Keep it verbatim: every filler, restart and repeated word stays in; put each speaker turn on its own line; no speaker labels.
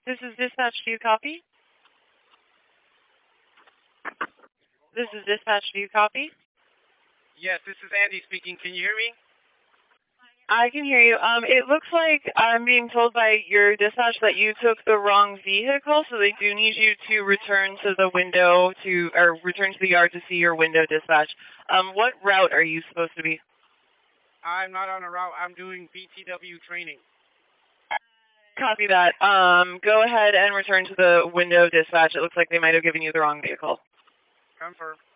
This is dispatch. Do you copy? This is dispatch. Do you copy?
Yes, this is Andy speaking. Can you hear me?
I can hear you. Um, it looks like I'm being told by your dispatch that you took the wrong vehicle, so they do need you to return to the window to, or return to the yard to see your window dispatch. Um, what route are you supposed to be?
I'm not on a route. I'm doing B T W training.
Copy that. Um, go ahead and return to the window dispatch. It looks like they might have given you the wrong vehicle.
Confirm.